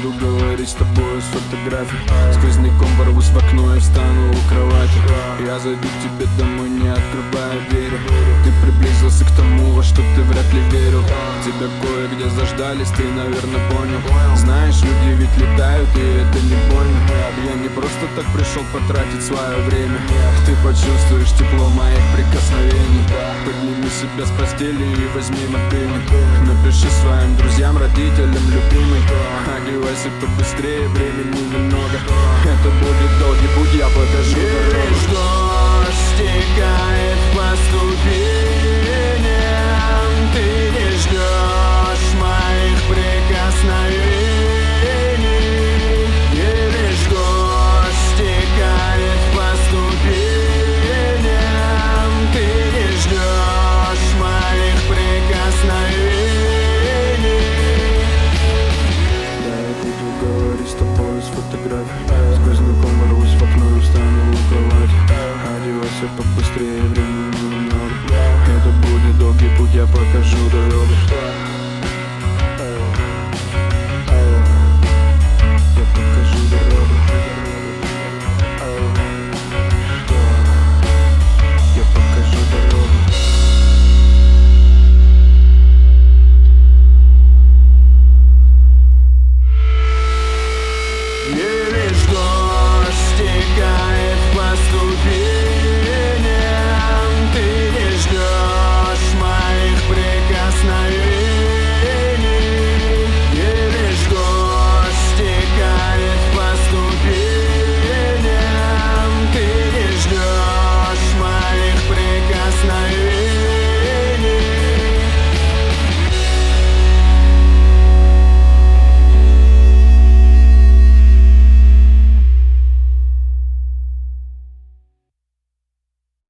буду говорить с тобой с фотографий. Сквозняком ворвусь в окно и встану у кровати. Я зайду к тебе домой, не открывая двери. Ты приблизился к тому, во что ты вряд ли верил. Тебя кое-где заждались, ты, наверное, понял. Знаешь, люди ведь летают, и это не больно. Я не просто так пришел потратить свое время. Ты почувствуешь тепло моих прикосновений. Подними себя с постели и возьми мобильник. Напиши своим друзьям, родителям, любимый. Одевайся побыстрее, времени немного. Это будет долгий путь, я покажу дорогу. Лишь дождь стекает по ступеням. Ты не ждешь моих прикосновений. И лишь дождь стекает по ступеням. Ты не ждешь моих прикосновений. Да, я буду говорить с тобой с фотографией. Сквозняком ворвусь в окно и встану у кровати. Одевайся побыстрее, времени немного. Это будет долгий путь, я покажу дорогу. Я покажу дорогу. Я покажу дорогу. И лишь дождь стекает по ступеням.